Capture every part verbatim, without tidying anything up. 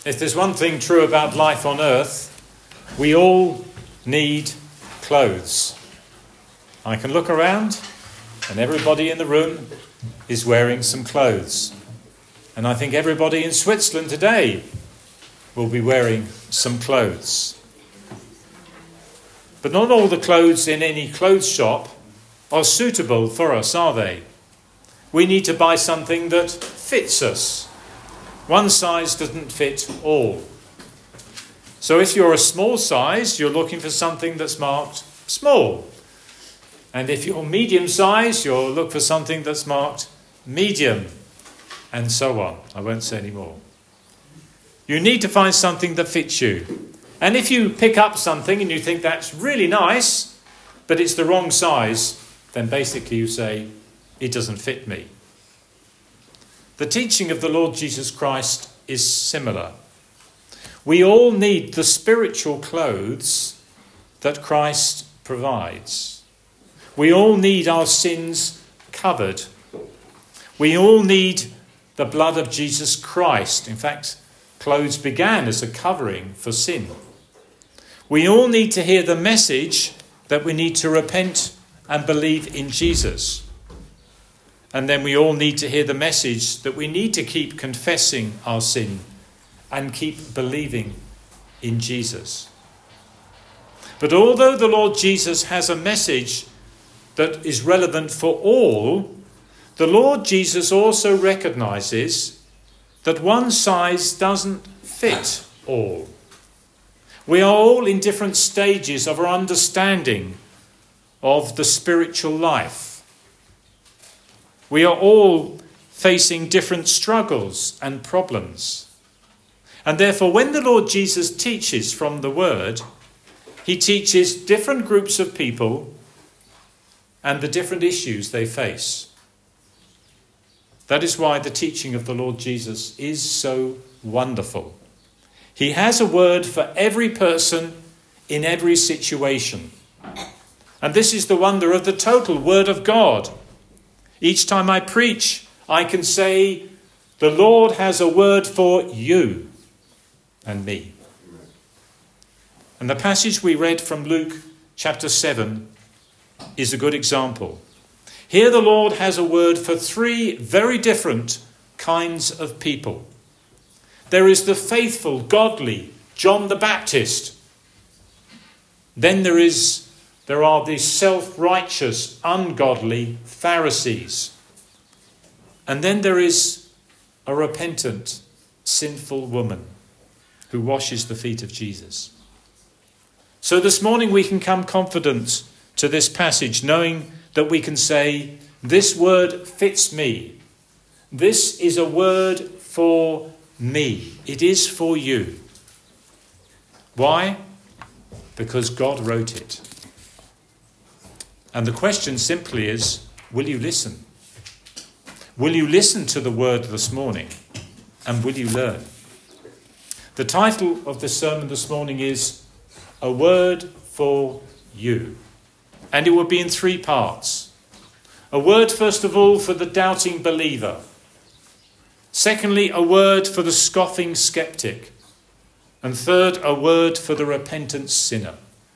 If there's one thing true about life on earth, we all need clothes. I can look around and everybody in the room is wearing some clothes. And I think everybody in Switzerland today will be wearing some clothes. But not all the clothes in any clothes shop are suitable for us, are they? We need to buy something that fits us. One size doesn't fit all. So if you're a small size, you're looking for something that's marked small. And if you're medium size, you'll look for something that's marked medium. And so on. I won't say any more. You need to find something that fits you. And if you pick up something and you think that's really nice, but it's the wrong size, then basically you say, it doesn't fit me. The teaching of the Lord Jesus Christ is similar. We all need the spiritual clothes that Christ provides. We all need our sins covered. We all need the blood of Jesus Christ. In fact, clothes began as a covering for sin. We all need to hear the message that we need to repent and believe in Jesus. And then we all need to hear the message that we need to keep confessing our sin and keep believing in Jesus. But although the Lord Jesus has a message that is relevant for all, the Lord Jesus also recognizes that one size doesn't fit all. We are all in different stages of our understanding of the spiritual life. We are all facing different struggles and problems. And therefore, when the Lord Jesus teaches from the Word, he teaches different groups of people and the different issues they face. That is why the teaching of the Lord Jesus is so wonderful. He has a word for every person in every situation. And this is the wonder of the total Word of God. Each time I preach, I can say, the Lord has a word for you and me. And the passage we read from Luke chapter seven is a good example. Here the Lord has a word for three very different kinds of people. There is the faithful, godly John the Baptist. Then there is there are the self-righteous, ungodly Pharisees. And then there is a repentant, sinful woman who washes the feet of Jesus. So this morning we can come confident to this passage, knowing that we can say, this word fits me. This is a word for me. It is for you. Why? Because God wrote it. And the question simply is, will you listen? Will you listen to the word this morning? And will you learn? The title of the sermon this morning is A Word for You. And it will be in three parts. A word, first of all, for the doubting believer. Secondly, a word for the scoffing skeptic. And third, a word for the repentant sinner.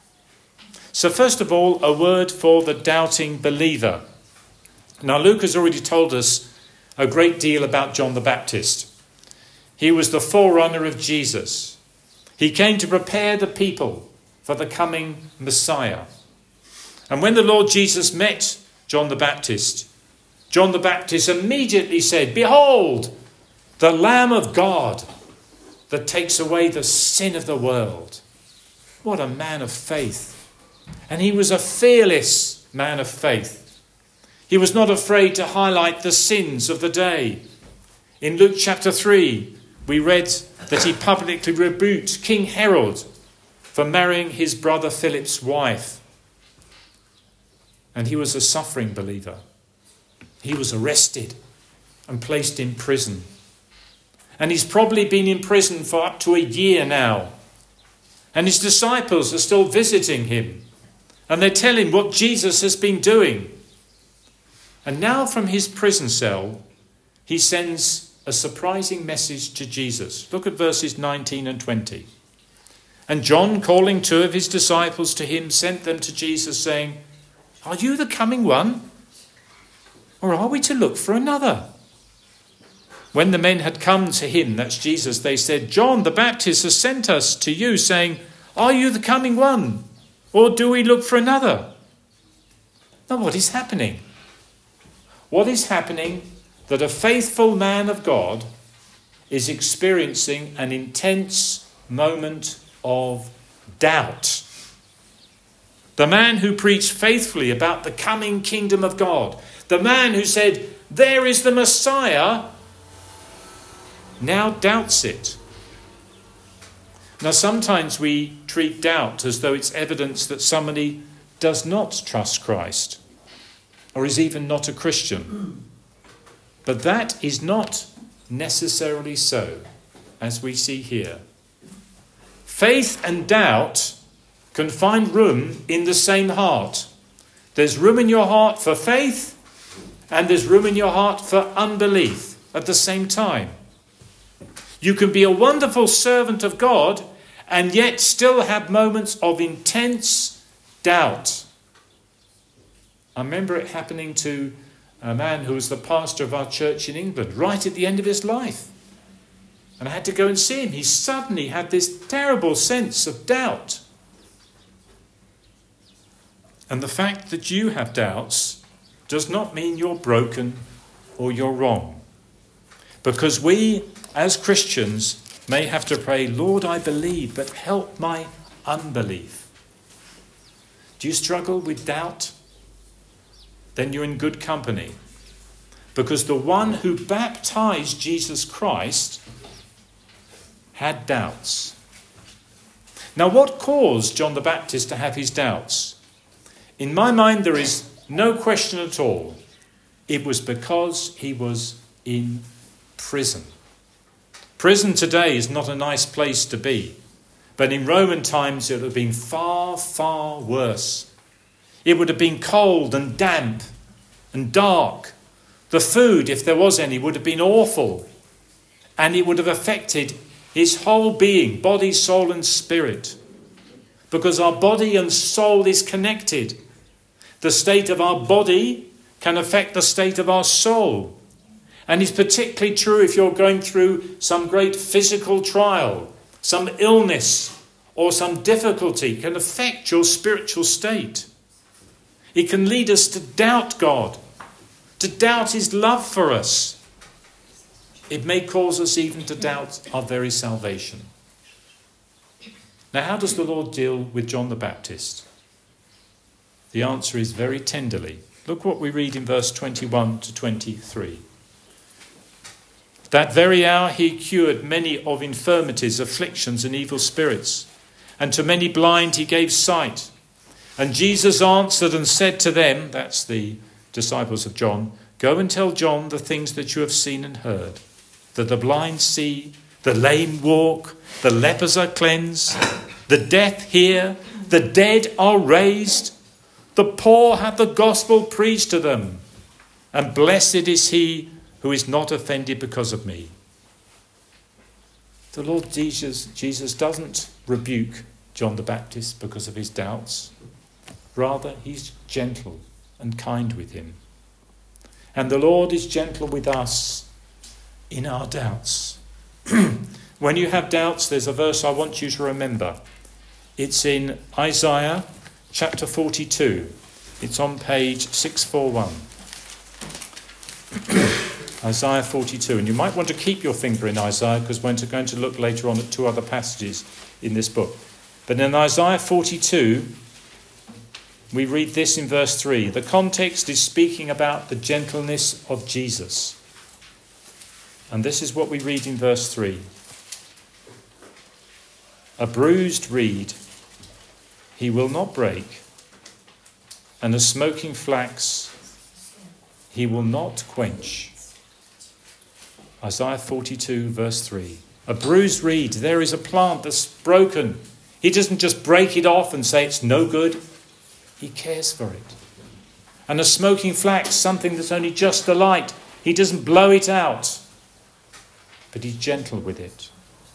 So first of all, a word for the doubting believer. Now, Luke has already told us a great deal about John the Baptist. He was the forerunner of Jesus. He came to prepare the people for the coming Messiah. And when the Lord Jesus met John the Baptist, John the Baptist immediately said, "Behold, the Lamb of God that takes away the sin of the world." What a man of faith. And he was a fearless man of faith. He was not afraid to highlight the sins of the day. In Luke chapter three, we read that he publicly rebuked King Herod for marrying his brother Philip's wife. And he was a suffering believer. He was arrested and placed in prison. And he's probably been in prison for up to a year now. And his disciples are still visiting him. And they tell him what Jesus has been doing. And now from his prison cell, he sends a surprising message to Jesus. Look at verses nineteen and twenty. And John, calling two of his disciples to him, sent them to Jesus, saying, "Are you the coming one? Or are we to look for another?" When the men had come to him, that's Jesus, they said, "John the Baptist has sent us to you, saying, 'Are you the coming one? Or do we look for another?'" Now what is happening? What is happening that a faithful man of God is experiencing an intense moment of doubt. The man who preached faithfully about the coming kingdom of God, the man who said, "There is the Messiah," now doubts it. Now sometimes we treat doubt as though it's evidence that somebody does not trust Christ or is even not a Christian. But that is not necessarily so, as we see here. Faith and doubt can find room in the same heart. There's room in your heart for faith, and there's room in your heart for unbelief at the same time. You can be a wonderful servant of God and yet still have moments of intense doubt. I remember it happening to a man who was the pastor of our church in England right at the end of his life. And I had to go and see him. He suddenly had this terrible sense of doubt. And the fact that you have doubts does not mean you're broken or you're wrong. Because we, as Christians, may have to pray, "Lord, I believe, but help my unbelief." Do you struggle with doubt? Then you're in good company. Because the one who baptized Jesus Christ had doubts. Now, what caused John the Baptist to have his doubts? In my mind, there is no question at all. It was because he was in prison. Prison today is not a nice place to be. But in Roman times, it would have been far, far worse. It would have been cold and damp and dark. The food, if there was any, would have been awful. And it would have affected his whole being, body, soul and spirit. Because our body and soul is connected. The state of our body can affect the state of our soul. And it's particularly true if you're going through some great physical trial, some illness or some difficulty can affect your spiritual state. It can lead us to doubt God, to doubt his love for us. It may cause us even to doubt our very salvation. Now, how does the Lord deal with John the Baptist? The answer is very tenderly. Look what we read in verse twenty-one to twenty-three. That very hour he cured many of infirmities, afflictions, and evil spirits, and to many blind he gave sight. And Jesus answered and said to them, that's the disciples of John, "Go and tell John the things that you have seen and heard, that the blind see, the lame walk, the lepers are cleansed, the deaf hear, the dead are raised, the poor have the gospel preached to them, and blessed is he who is not offended because of me." The Lord Jesus, Jesus doesn't rebuke John the Baptist because of his doubts. Rather, he's gentle and kind with him. And the Lord is gentle with us in our doubts. When you have doubts, there's a verse I want you to remember. It's in Isaiah chapter forty-two. It's on page six forty-one. Isaiah forty-two. And you might want to keep your finger in Isaiah because we're going to look later on at two other passages in this book. But in Isaiah forty-two, we read this in verse three. The context is speaking about the gentleness of Jesus. And this is what we read in verse three. A bruised reed he will not break, and a smoking flax he will not quench. Isaiah forty-two verse three. A bruised reed, there is a plant that's broken. He doesn't just break it off and say it's no good. He cares for it. And a smoking flax, something that's only just the light. He doesn't blow it out. but he's gentle with it.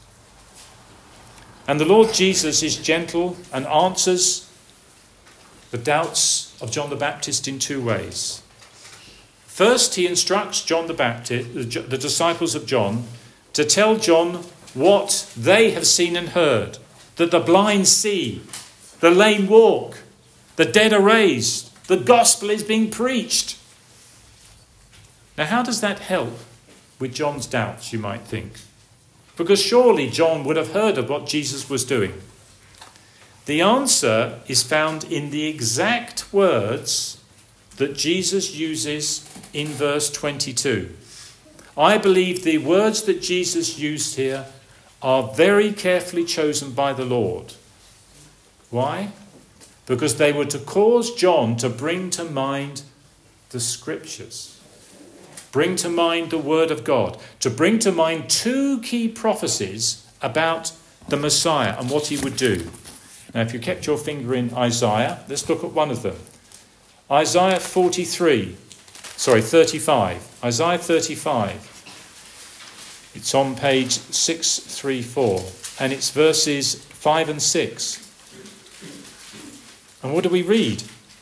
And the Lord Jesus is gentle and answers the doubts of John the Baptist in two ways. First, he instructs John the Baptist, the disciples of John, to tell John what they have seen and heard, that the blind see, the lame walk, the dead are raised, the gospel is being preached. Now, how does that help with John's doubts, you might think? Because surely John would have heard of what Jesus was doing. The answer is found in the exact words that Jesus uses in verse twenty-two. I believe the words that Jesus used here are very carefully chosen by the Lord. Why? Because they were to cause John to bring to mind the scriptures, bring to mind the word of God, to bring to mind two key prophecies about the Messiah and what he would do. Now, if you kept your finger in Isaiah, let's look at one of them. Isaiah forty-three, sorry, thirty-five. Isaiah thirty-five. It's on page six thirty-four, and it's verses five and six. And what do we read?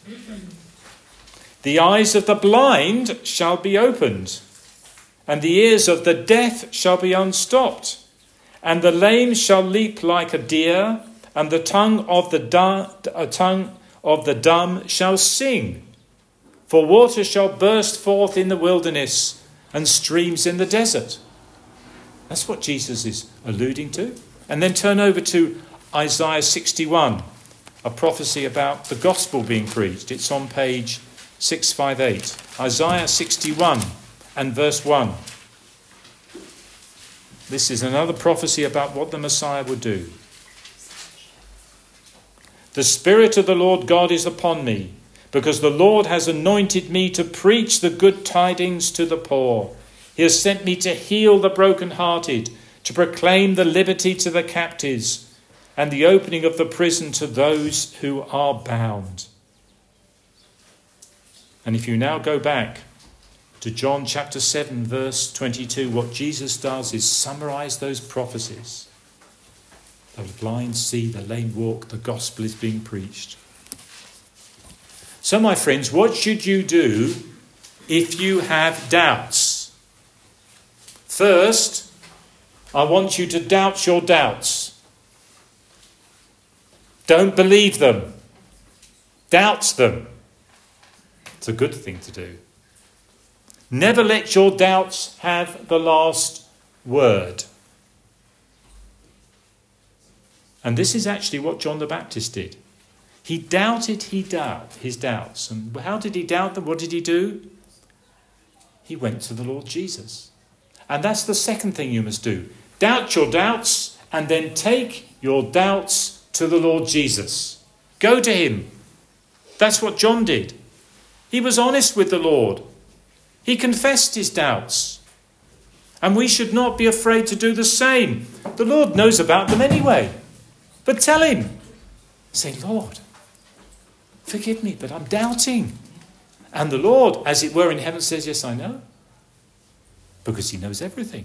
The eyes of the blind shall be opened, and the ears of the deaf shall be unstopped, and the lame shall leap like a deer, and the tongue of the du- uh, tongue of the dumb shall sing. For water shall burst forth in the wilderness, and streams in the desert. That's what Jesus is alluding to. And then turn over to Isaiah sixty-one, a prophecy about the gospel being preached. It's on page six fifty-eight. Isaiah sixty-one and verse one. This is another prophecy about what the Messiah would do. The Spirit of the Lord God is upon me, because the Lord has anointed me to preach the good tidings to the poor. He has sent me to heal the brokenhearted, to proclaim the liberty to the captives, and the opening of the prison to those who are bound. And if you now go back to John chapter seven, verse twenty-two, what Jesus does is summarize those prophecies. The blind see, the lame walk, the gospel is being preached. So, my friends, what should you do if you have doubts? First, I want you to doubt your doubts. Don't believe them. Doubt them. It's a good thing to do. Never let your doubts have the last word. And this is actually what John the Baptist did. He doubted he doubt, his doubts. And how did he doubt them? What did he do? He went to the Lord Jesus. And that's the second thing you must do. Doubt your doubts and then take your doubts to the Lord Jesus. Go to him. That's what John did. He was honest with the Lord. He confessed his doubts. And we should not be afraid to do the same. The Lord knows about them anyway. But tell him. Say, Lord, forgive me, but I'm doubting. And the Lord, as it were in heaven, says, yes, I know. Because he knows everything.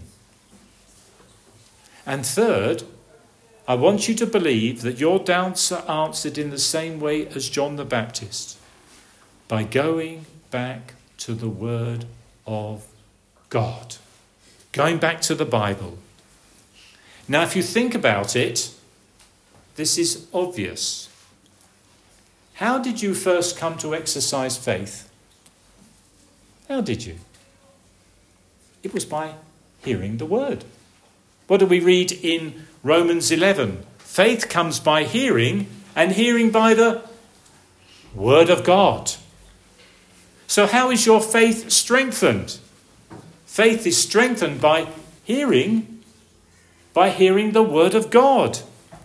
And third, I want you to believe that your doubts are answered in the same way as John the Baptist. By going back to the Word of God. Going back to the Bible. Now, if you think about it, this is obvious. How did you first come to exercise faith? How did you? It was by hearing the word. What do we read in Romans eleven? Faith comes by hearing, and hearing by the word of God. So how is your faith strengthened? Faith is strengthened by hearing, by hearing the word of God.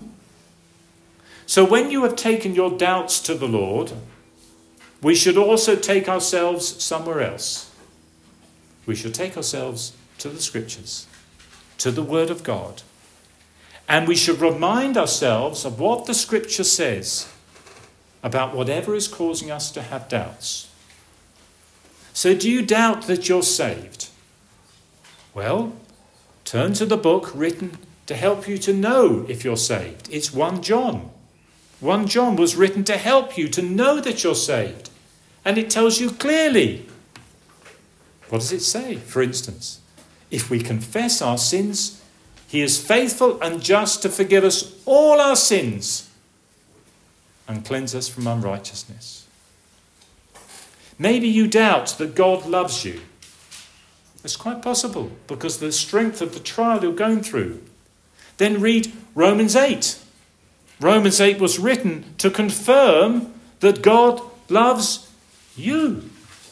So when you have taken your doubts to the Lord, we should also take ourselves somewhere else. We should take ourselves to the Scriptures, to the Word of God. And we should remind ourselves of what the Scripture says about whatever is causing us to have doubts. So do you doubt that you're saved? Well, Turn to the book written to help you to know if you're saved. It's First John. First John was written to help you to know that you're saved. And it tells you clearly. What does it say? For instance, if we confess our sins, he is faithful and just to forgive us all our sins and cleanse us from unrighteousness. Maybe you doubt that God loves you. It's quite possible because of the strength of the trial you're going through. Then read Romans eight. Romans eight was written to confirm that God loves you.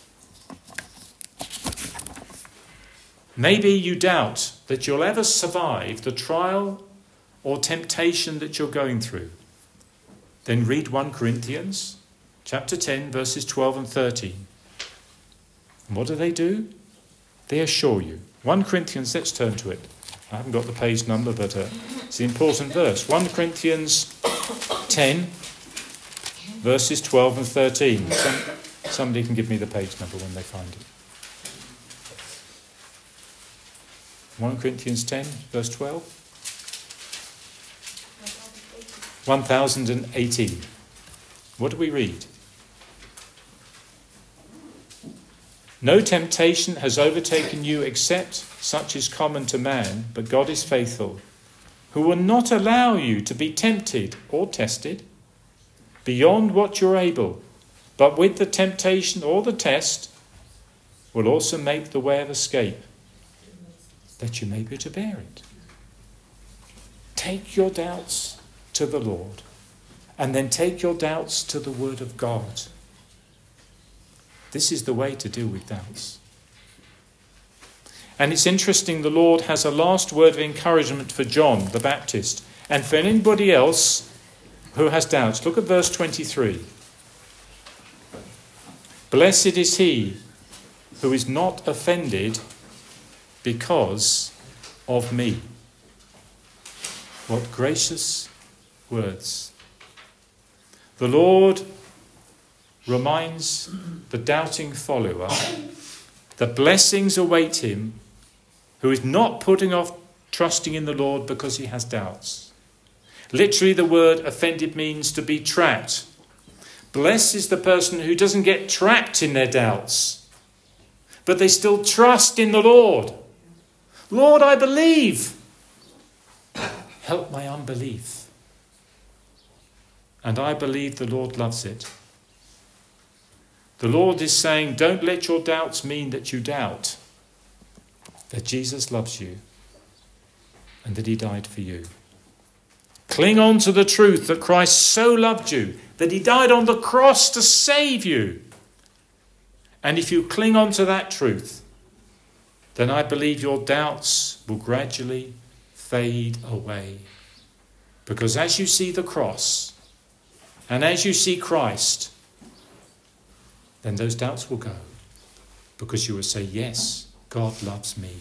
Maybe you doubt that you'll ever survive the trial or temptation that you're going through. Then read First Corinthians chapter ten, verses twelve and thirteen. And what do they do? They assure you. First Corinthians, let's turn to it. I haven't got the page number, but uh, it's an important verse. First Corinthians ten, verses twelve and thirteen. Some, somebody can give me the page number when they find it. First Corinthians ten, verse twelve. one thousand eighteen. What do we read? No temptation has overtaken you except such is common to man, but God is faithful, who will not allow you to be tempted or tested beyond what you're able, but with the temptation or the test will also make the way of escape, that you may be able to bear it. Take your doubts to the Lord, and then take your doubts to the Word of God. This is the way to deal with doubts. And it's interesting, the Lord has a last word of encouragement for John the Baptist and for anybody else who has doubts. Look at verse twenty-three. Blessed is he who is not offended because of me. What gracious words. The Lord reminds the doubting follower that blessings await him who is not putting off trusting in the Lord because he has doubts. Literally, the word offended means to be trapped. Blessed is the person who doesn't get trapped in their doubts, but they still trust in the Lord. Lord, I believe. Help my unbelief. And I believe the Lord loves it. The Lord is saying, don't let your doubts mean that you doubt that Jesus loves you and that he died for you. Cling on to the truth that Christ so loved you, that he died on the cross to save you. And if you cling on to that truth, then I believe your doubts will gradually fade away. Because as you see the cross and as you see Christ, then those doubts will go, because you will say, yes, God loves me.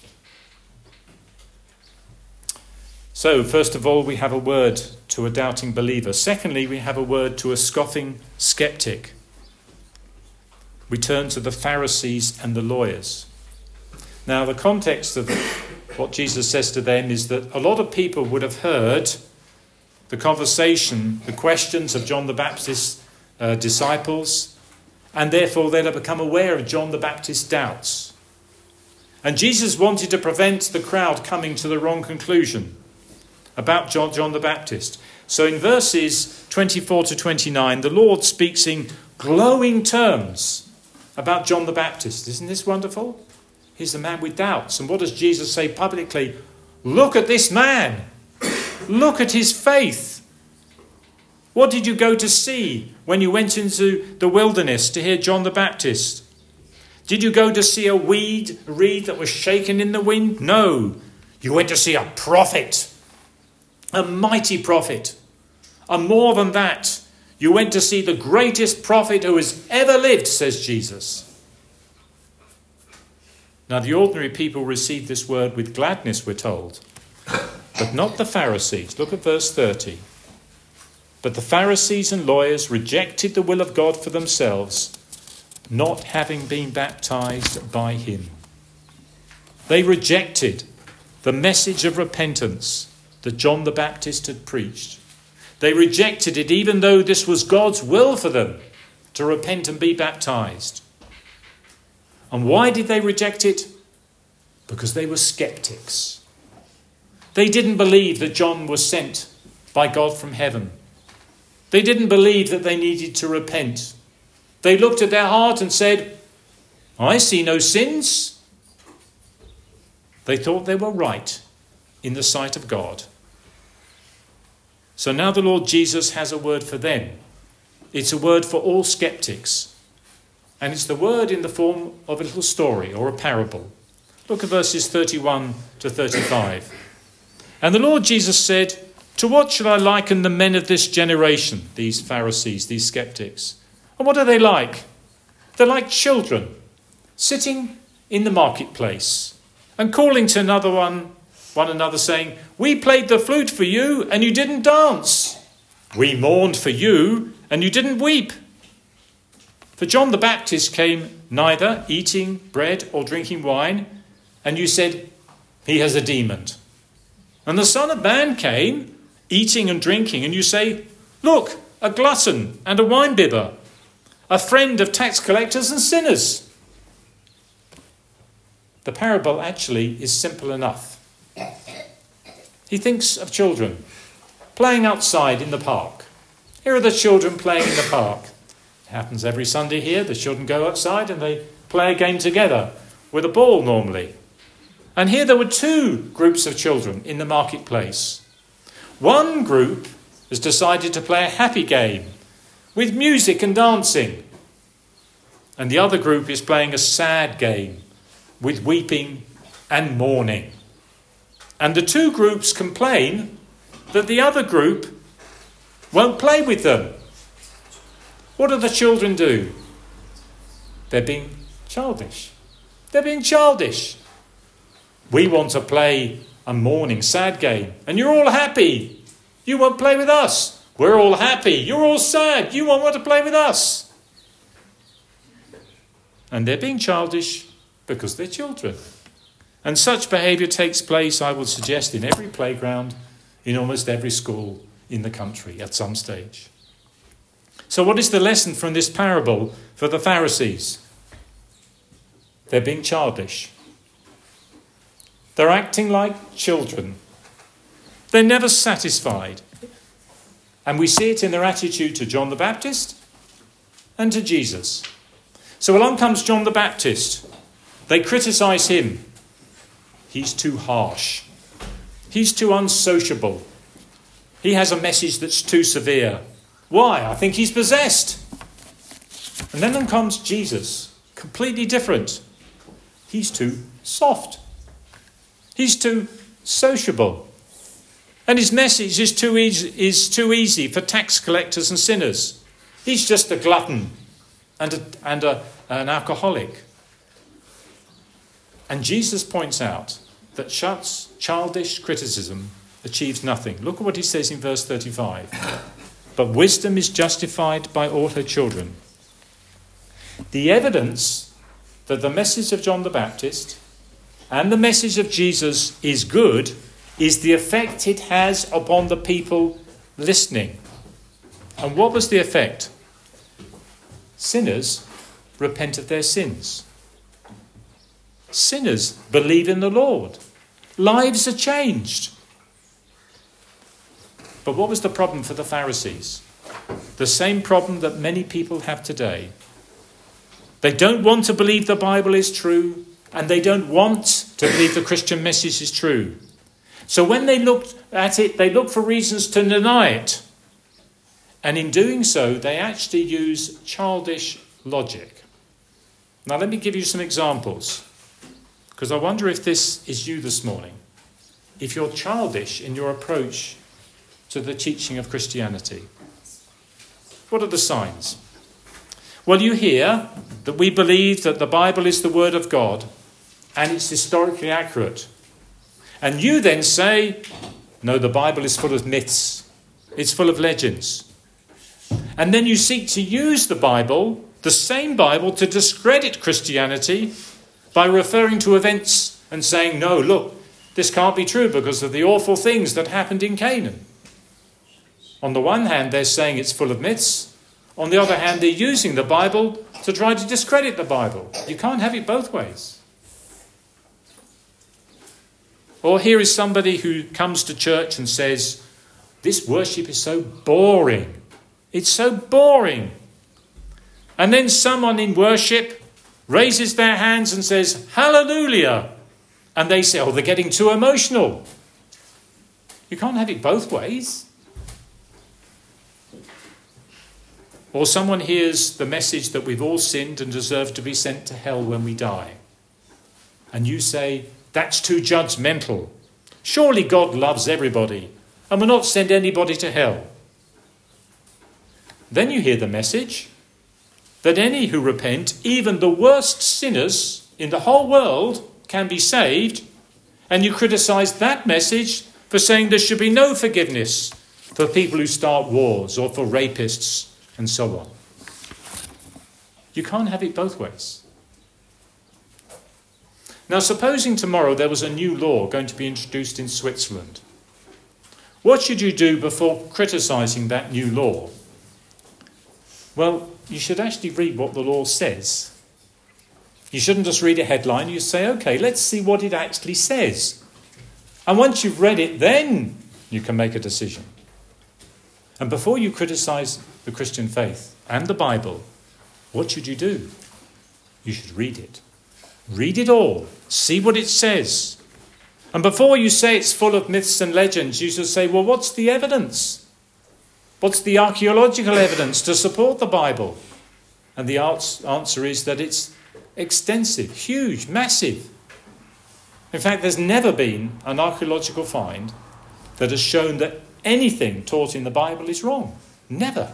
So, first of all, we have a word to a doubting believer. Secondly, we have a word to a scoffing skeptic. We turn to the Pharisees and the lawyers. Now, the context of what Jesus says to them is that a lot of people would have heard the conversation, the questions of John the Baptist's uh, disciples, and therefore they'll have become aware of John the Baptist's doubts. And Jesus wanted to prevent the crowd coming to the wrong conclusion about John, John the Baptist. So in verses twenty-four to twenty-nine, the Lord speaks in glowing terms about John the Baptist. Isn't this wonderful? He's the man with doubts. And what does Jesus say publicly? Look at this man. Look at his faith. What did you go to see when you went into the wilderness to hear John the Baptist? Did you go to see a weed, a reed that was shaken in the wind? No. You went to see a prophet, a mighty prophet. And more than that, you went to see the greatest prophet who has ever lived, says Jesus. Now, the ordinary people received this word with gladness, we're told, but not the Pharisees. Look at verse thirty. But the Pharisees and lawyers rejected the will of God for themselves, not having been baptized by him. They rejected the message of repentance that John the Baptist had preached. They rejected it even though this was God's will for them to repent and be baptized. And why did they reject it? Because they were skeptics. They didn't believe that John was sent by God from heaven. They didn't believe that they needed to repent. They looked at their heart and said, I see no sins. They thought they were right in the sight of God. So now the Lord Jesus has a word for them. It's a word for all skeptics. And it's the word in the form of a little story or a parable. Look at verses thirty-one to thirty-five. And the Lord Jesus said, to what shall I liken the men of this generation, these Pharisees, these skeptics? And what are they like? They're like children sitting in the marketplace and calling to another one, one another saying, we played the flute for you and you didn't dance. We mourned for you and you didn't weep. For John the Baptist came neither eating bread or drinking wine, and you said, he has a demon. And the Son of Man came eating and drinking, and you say, look, a glutton and a winebibber, a friend of tax collectors and sinners. The parable actually is simple enough. He thinks of children playing outside in the park. Here are the children playing in the park. It happens every Sunday here. The children go outside and they play a game together with a ball normally. And here there were two groups of children in the marketplace. One group has decided to play a happy game with music and dancing. And the other group is playing a sad game with weeping and mourning. And the two groups complain that the other group won't play with them. What do the children do? They're being childish. They're being childish. We want to play a mourning, sad game, and you're all happy. You won't play with us. We're all happy. You're all sad. You won't want to play with us. And they're being childish because they're children. And such behaviour takes place, I would suggest, in every playground, in almost every school in the country at some stage. So what is the lesson from this parable for the Pharisees? They're being childish. They're acting like children. They're never satisfied. And we see it in their attitude to John the Baptist and to Jesus. So along comes John the Baptist. They criticise him. He's too harsh. He's too unsociable. He has a message that's too severe. Why? I think he's possessed. And then comes Jesus, completely different. He's too soft. He's too sociable. And his message is too easy, is too easy for tax collectors and sinners. He's just a glutton and, a, and a, an alcoholic. And Jesus points out that childish criticism achieves nothing. Look at what he says in verse thirty-five. But wisdom is justified by all her children. The evidence that the message of John the Baptist and the message of Jesus is good is the effect it has upon the people listening. And what was the effect? Sinners repent of their sins. Sinners believe in the Lord. Lives are changed. But what was the problem for the Pharisees? The same problem that many people have today. They don't want to believe the Bible is true, and they don't want to believe the Christian message is true. So when they looked at it, they look for reasons to deny it. And in doing so, they actually use childish logic. Now let me give you some examples, because I wonder if this is you this morning. If you're childish in your approach to the teaching of Christianity. What are the signs? Well, you hear that we believe that the Bible is the Word of God and it's historically accurate. And you then say, no, the Bible is full of myths. It's full of legends. And then you seek to use the Bible, the same Bible, to discredit Christianity by referring to events and saying, no, look, This can't be true because of the awful things that happened in Canaan. On the one hand, they're saying it's full of myths. On the other hand, they're using the Bible to try to discredit the Bible. You can't have it both ways. Or here is somebody who comes to church and says, this worship is so boring. It's so boring. And then someone in worship raises their hands and says, hallelujah. And they say, oh, they're getting too emotional. You can't have it both ways. Or someone hears the message that we've all sinned and deserve to be sent to hell when we die. And you say, that's too judgmental. Surely God loves everybody and will not send anybody to hell. Then you hear the message that any who repent, even the worst sinners in the whole world, can be saved, and you criticise that message for saying there should be no forgiveness for people who start wars or for rapists and so on. You can't have it both ways. Now, supposing tomorrow there was a new law going to be introduced in Switzerland, what should you do before criticising that new law? Well, you should actually read what the law says. You shouldn't just read a headline. You say, OK, let's see what it actually says. And once you've read it, then you can make a decision. And before you criticise the Christian faith and the Bible, what should you do? You should read it. Read it all. See what it says. And before you say it's full of myths and legends, you should say, well, what's the evidence? What's the archaeological evidence to support the Bible? And the answer is that it's extensive, huge, massive. In fact, there's never been an archaeological find that has shown that anything taught in the Bible is wrong. Never.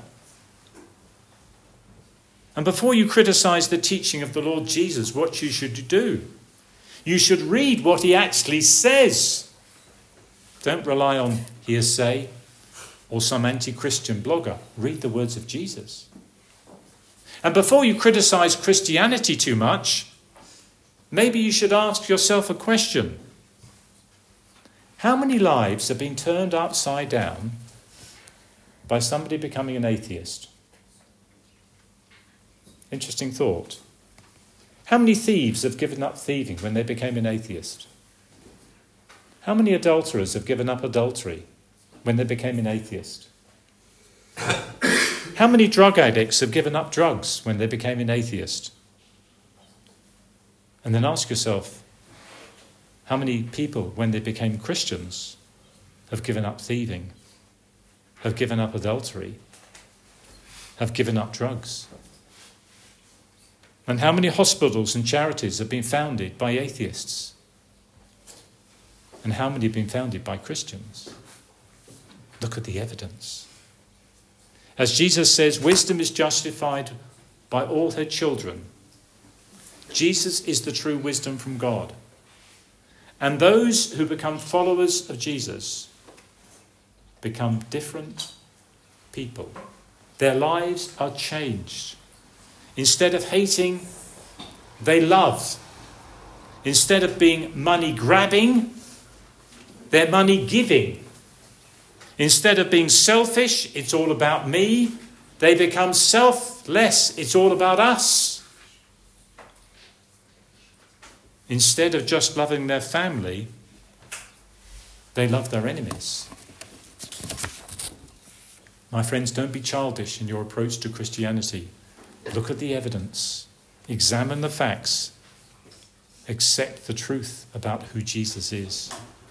And before you criticise the teaching of the Lord Jesus, what you should do, you should read what he actually says. Don't rely on hearsay or some anti-Christian blogger. Read the words of Jesus. And before you criticise Christianity too much, maybe you should ask yourself a question. How many lives have been turned upside down by somebody becoming an atheist? Interesting thought. How many thieves have given up thieving when they became an atheist? How many adulterers have given up adultery when they became an atheist? How many drug addicts have given up drugs when they became an atheist? And then ask yourself, how many people, when they became Christians, have given up thieving, have given up adultery, have given up drugs? And how many hospitals and charities have been founded by atheists? And how many have been founded by Christians? Look at the evidence. As Jesus says, wisdom is justified by all her children. Jesus is the true wisdom from God. And those who become followers of Jesus become different people. Their lives are changed. Instead of hating, they love. Instead of being money grabbing, they're money giving. Instead of being selfish, it's all about me. They become selfless. It's all about us. Instead of just loving their family, they love their enemies. My friends, don't be childish in your approach to Christianity. Look at the evidence. Examine the facts. Accept the truth about who Jesus is.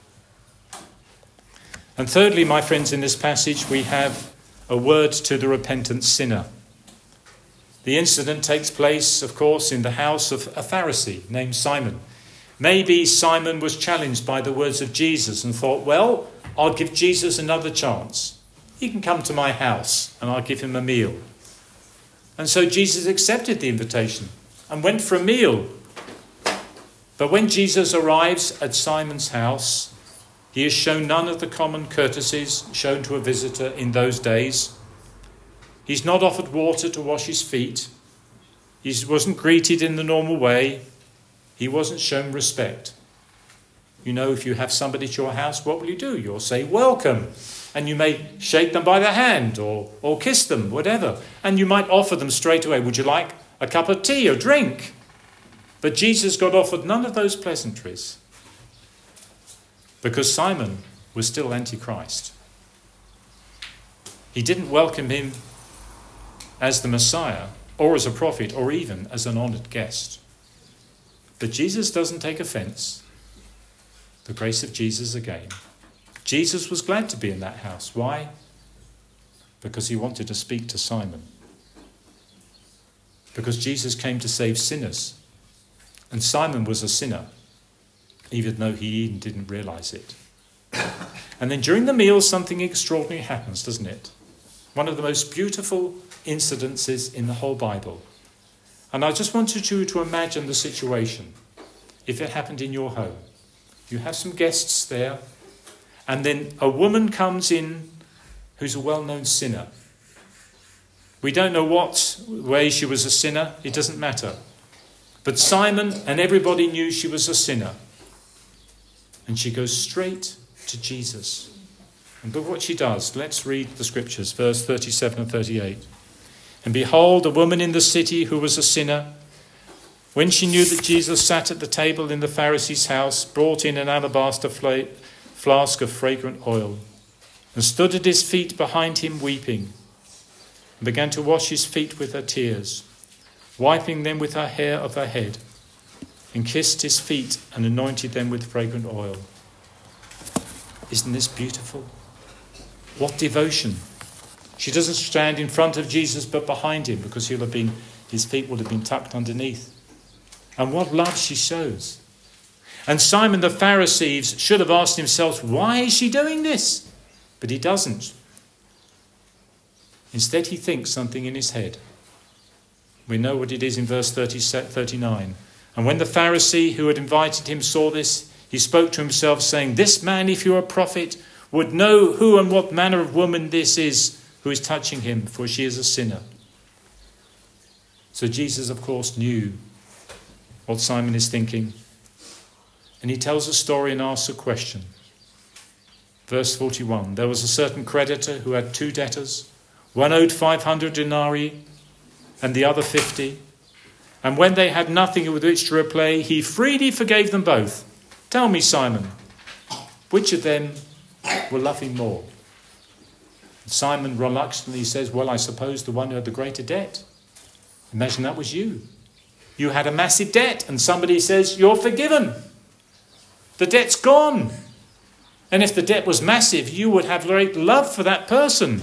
And thirdly, my friends, in this passage we have a word to the repentant sinner. The incident takes place, of course, in the house of a Pharisee named Simon. Maybe Simon was challenged by the words of Jesus and thought, well, I'll give Jesus another chance. He can come to my house and I'll give him a meal. And so Jesus accepted the invitation and went for a meal. But when Jesus arrives at Simon's house, he is shown none of the common courtesies shown to a visitor in those days. He's not offered water to wash his feet. He wasn't greeted in the normal way. He wasn't shown respect. You know, if you have somebody at your house, what will you do? You'll say, welcome. And you may shake them by the hand or, or kiss them, whatever. And you might offer them straight away, would you like a cup of tea or drink? But Jesus got offered none of those pleasantries because Simon was still Antichrist. He didn't welcome him as the Messiah or as a prophet or even as an honoured guest. But Jesus doesn't take offence. The grace of Jesus again. Jesus was glad to be in that house. Why? Because he wanted to speak to Simon. Because Jesus came to save sinners. And Simon was a sinner, even though he even didn't realise it. And then during the meal, something extraordinary happens, doesn't it? One of the most beautiful incidences in the whole Bible. And I just wanted you to imagine the situation if it happened in your home. You have some guests there, and then a woman comes in who's a well-known sinner. We don't know what way she was a sinner. It doesn't matter. But Simon and everybody knew she was a sinner. And she goes straight to Jesus. And look what she does. Let's read the scriptures, verse thirty-seven and thirty-eight. And behold, a woman in the city who was a sinner, when she knew that Jesus sat at the table in the Pharisee's house, brought in an alabaster flask of fragrant oil, and stood at his feet behind him weeping, and began to wash his feet with her tears, wiping them with her hair of her head, and kissed his feet and anointed them with fragrant oil. Isn't this beautiful? What devotion. She doesn't stand in front of Jesus but behind him, because he'll have been, his feet would have been tucked underneath. And what love she shows. And Simon the Pharisee should have asked himself, why is she doing this? But he doesn't. Instead, he thinks something in his head. We know what it is in verse thirty, thirty-nine. And when the Pharisee who had invited him saw this, he spoke to himself, saying, this man, if you're a prophet, would know who and what manner of woman this is who is touching him, for she is a sinner. So Jesus, of course, knew what Simon is thinking. And he tells a story and asks a question. Verse forty-one, there was a certain creditor who had two debtors. One owed five hundred denarii and the other fifty. And when they had nothing with which to repay, he freely forgave them both. Tell me, Simon, which of them will love him more? And Simon reluctantly says, well, I suppose the one who had the greater debt. Imagine that was you. You had a massive debt and somebody says, you're forgiven. The debt's gone. And if the debt was massive, you would have great love for that person.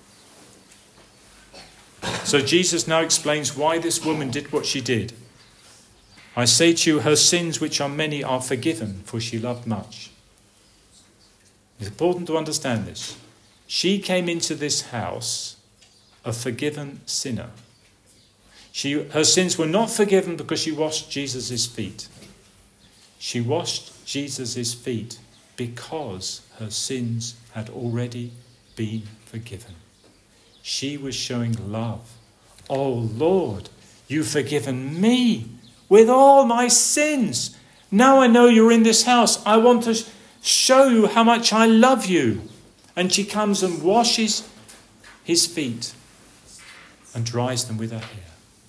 So Jesus now explains why this woman did what she did. I say to you, her sins, which are many, are forgiven, for she loved much. It's important to understand this. She came into this house a forgiven sinner. She, her sins were not forgiven because she washed Jesus' feet. She washed Jesus' feet because her sins had already been forgiven. She was showing love. Oh Lord, you've forgiven me with all my sins. Now I know you're in this house. I want to show you how much I love you. And she comes and washes his feet and dries them with her hair.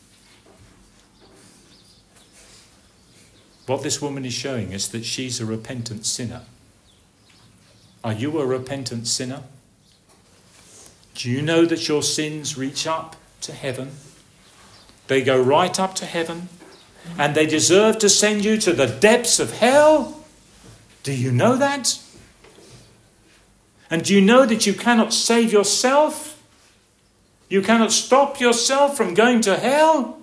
What this woman is showing is that she's a repentant sinner. Are you a repentant sinner? Do you know that your sins reach up to heaven? They go right up to heaven, and they deserve to send you to the depths of hell? Do you know that? And do you know that you cannot save yourself? You cannot stop yourself from going to hell?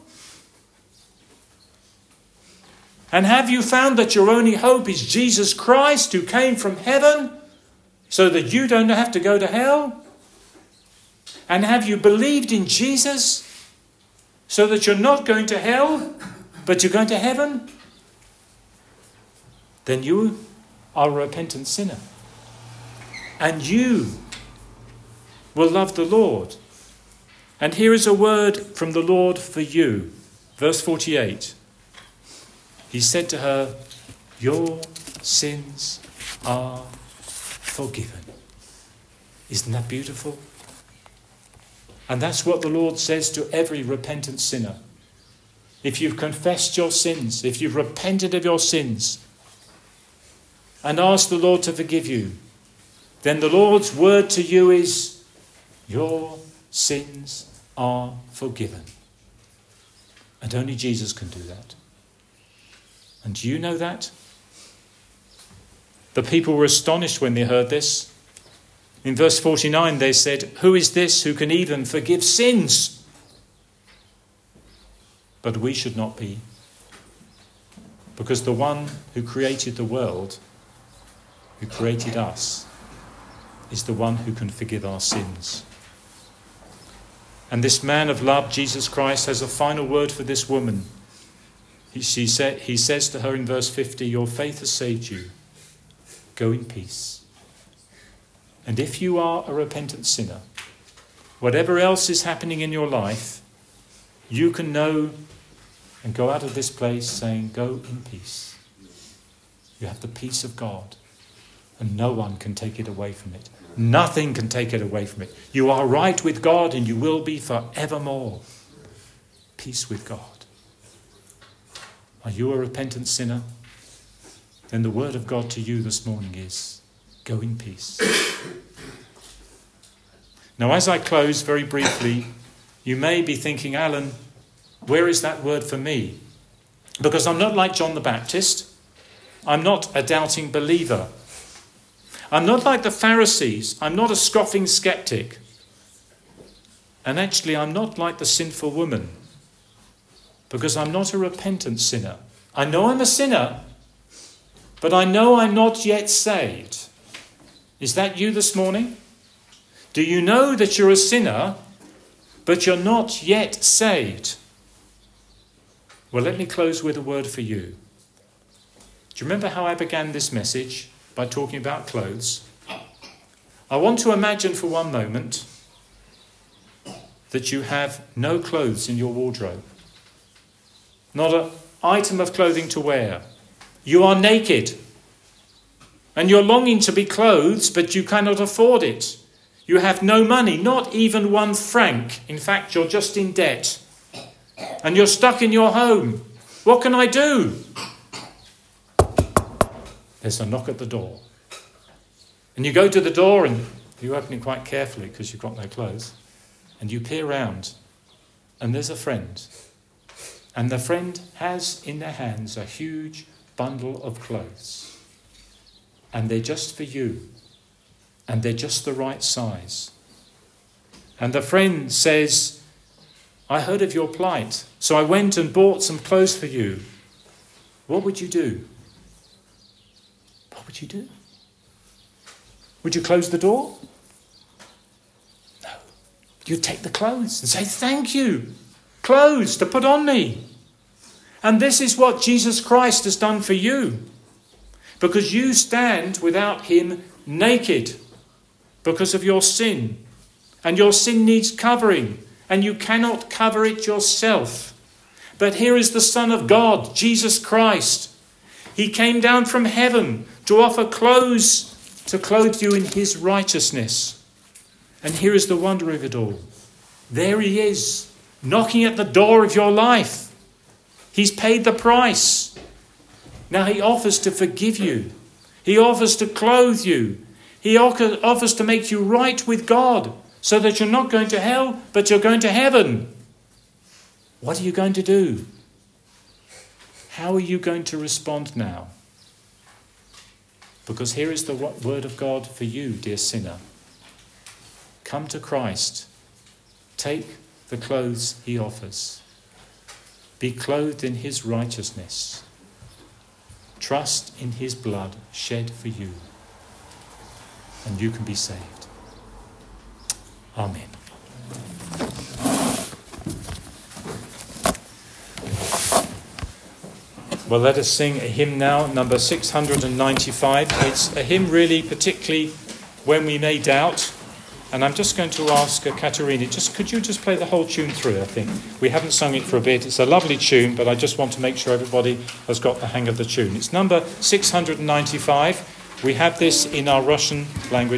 And have you found that your only hope is Jesus Christ, who came from heaven so that you don't have to go to hell? And have you believed in Jesus so that you're not going to hell, but you're going to heaven? Then you are a repentant sinner. And you will love the Lord. And here is a word from the Lord for you. Verse forty-eight. He said to her, your sins are forgiven. Isn't that beautiful? And that's what the Lord says to every repentant sinner. If you've confessed your sins, if you've repented of your sins and asked the Lord to forgive you, then the Lord's word to you is, your sins are forgiven. And only Jesus can do that. And do you know that? The people were astonished when they heard this. In verse forty-nine they said, who is this who can even forgive sins? But we should not be. Because the one who created the world, who created us, is the one who can forgive our sins. And this man of love, Jesus Christ, has a final word for this woman. He, she sa- he says to her in verse fifty, your faith has saved you. Go in peace. And if you are a repentant sinner, whatever else is happening in your life, you can know and go out of this place saying, go in peace. You have the peace of God, and no one can take it away from it. Nothing can take it away from it. You are right with God, and you will be forevermore. Peace with God. Are you a repentant sinner? Then the word of God to you this morning is, go in peace. Now, as I close very briefly, you may be thinking, Alan, where is that word for me? Because I'm not like John the Baptist. I'm not a doubting believer. I'm not like the Pharisees. I'm not a scoffing skeptic. And actually, I'm not like the sinful woman, because I'm not a repentant sinner. I know I'm a sinner, but I know I'm not yet saved. Is that you this morning? Do you know that you're a sinner, but you're not yet saved? Well, let me close with a word for you. Do you remember how I began this message? By talking about clothes. I want to imagine for one moment that you have no clothes in your wardrobe. Not an item of clothing to wear. You are naked. And you're longing to be clothed, but you cannot afford it. You have no money, not even one franc. In fact, you're just in debt. And you're stuck in your home. What can I do? There's a knock at the door. And you go to the door and you open it quite carefully because you've got no clothes. And you peer round and there's a friend. And the friend has in their hands a huge bundle of clothes. And they're just for you. And they're just the right size. And the friend says, I heard of your plight, so I went and bought some clothes for you. What would you do? What would you do? Would you close the door? No. You'd take the clothes and say, thank you. Clothes to put on me. And this is what Jesus Christ has done for you. Because you stand without him naked because of your sin. And your sin needs covering. And you cannot cover it yourself. But here is the Son of God, Jesus Christ. He came down from heaven to offer clothes to clothe you in his righteousness. And here is the wonder of it all. There he is, knocking at the door of your life. He's paid the price. Now he offers to forgive you. He offers to clothe you. He offers to make you right with God so that you're not going to hell, but you're going to heaven. What are you going to do? How are you going to respond now? Because here is the word of God for you, dear sinner. Come to Christ. Take the clothes he offers. Be clothed in his righteousness. Trust in his blood shed for you. And you can be saved. Amen. Well, let us sing a hymn now, number six hundred ninety-five. It's a hymn really particularly when we may doubt. And I'm just going to ask uh, Katerina, just could you just play the whole tune through, I think. We haven't sung it for a bit. It's a lovely tune, but I just want to make sure everybody has got the hang of the tune. It's number six hundred ninety-five. We have this in our Russian language.